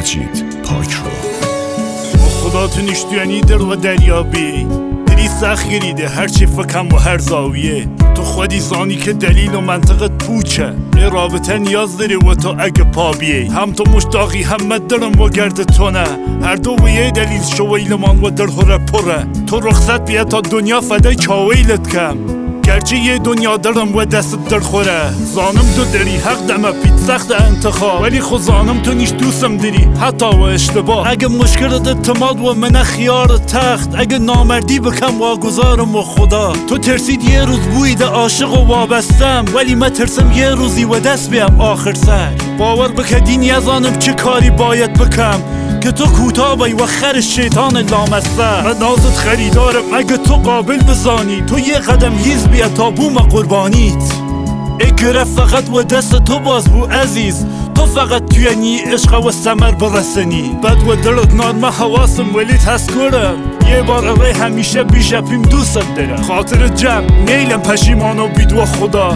مجید پاک رو خدا تو نیشتیانی در و دریابی دری سخت گریده هرچی فکم و هر زاویه تو خودی زانی که دلیل و منطقت پوچه ای رابطه نیاز داری و تو اگه پا بیی هم تو مشتاقی همه درم و گرد تو نه هر دو و یه دلیل شویلمان و در هره پره تو رخصت بیا تا دنیا فدای چاویلت کم گرچه یه دنیا درم و دست در خوره زانم تو داری حق دمه پیت سخت انتخاب ولی خود زانم تو نیش دوستم داری حتی و اشتباه اگه مشکلت اعتماد و من خیار تخت اگه نامردی بکم واگذارم و خدا تو ترسید یه روز بویده عاشق و وابستم ولی من ترسم یه روزی و دست بیام آخر سر باور بکدی نیازانم چه کاری باید بکم که تو کوتابی و خر شیطان لامصب من نازت خریدارم اگه تو قابل بزانی تو یه قدم هیز بیا تا بوم قربانیت ای گرفت فقط و دست تو باز بو عزیز تو فقط توی نی عشق و سمر برسنی بد و دلت نارمه حواسم ولی تذکرم یه بار اوه همیشه بیشپیم دوستت دارم خاطر جمع نیلم پشیمان و بید و خدا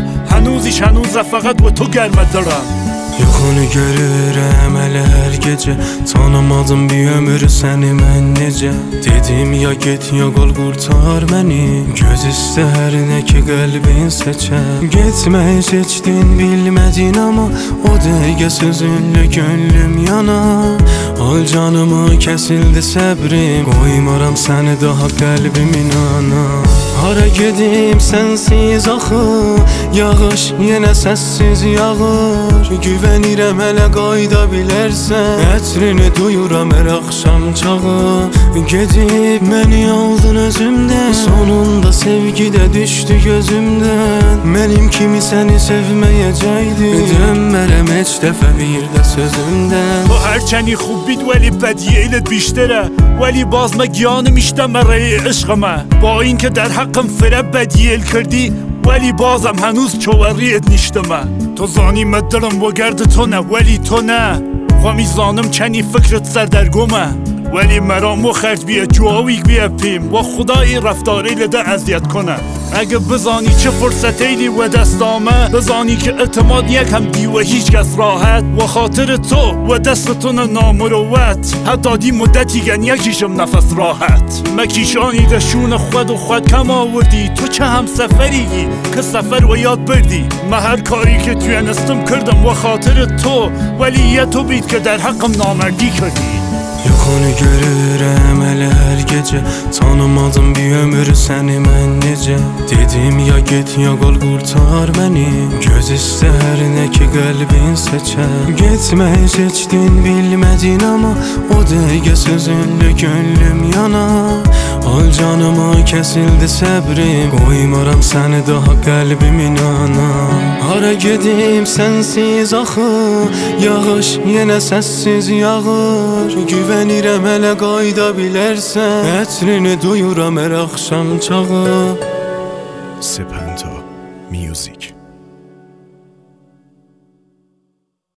هنوزه فقط و تو گرمه دارم Yuxunu görürəm hələ hər gecə Tanımadım bir ömür səni mən necə Dedim ya get ya qol qurtar məni Göz istər nə ki qəlbin seçər Getməyi seçdin bilmədin amma O dəqiqə sözünlə gönlüm yanar Al canımı kəsildi səbrim Qoymaram səni daha qəlbimin ana Hara gedim sənsiz axı Yağış yenə səssiz yağır Güvənirəm hələ qayda bilərsən Ətrini duyuram hər axşam çağı Gedib məni aldın özümdən Sonunda sevgi də düşdü gözümdən Mənim kimi səni sevməyəcəkdi Dönmərəm heç dəfə bir də sözümdən تو هرچنی خوب بید ولی بدیهیلت بیشتره ولی باز مگیانم اشتم رای عشقمه با این که در حقم فره بدیهیل کردی ولی بازم هنوز چوریت نیشتمه تو زانی مدرم و گرد تو نه ولی تو نه خوامی زانم چنی فکرت سردرگمه ولی مرام و خرج بیا جواویگ بیا پیم و خدای رفتاری لده اذیت کنه اگه بزانی چه فرصت ایلی و دست آمه بزانی که اعتماد یکم دی و هیچ کس راحت و خاطر تو و دستتون نامروت حتی دی مدتی گن یکیشم نفس راحت مکیشانی دشون خود و خود کم آوردی تو چه هم سفریگی که سفر و یاد بردی من هر کاری که توی نستم کردم و خاطر تو ولی یه تو بید که در حقم نامردی کردی Yuxunu görürəm hələ hər gecə Tanımadım bir ömür səni mən necə Dedim ya get ya qol qurtar məni Göz istər nə ki qəlbin seçər Getməyi seçdin bilmədin amma O dəqiqə sözünlə gönlüm yanar Al canımı kəsildi səbrim Qoymaram səni daha qəlbimin ana Hara gedim sənsiz axı Yağış yenə səssiz yağır Güvənirəm hələ qayda bilərsən Ətrini duyuram hər axşam çağı سپنتا میوزیک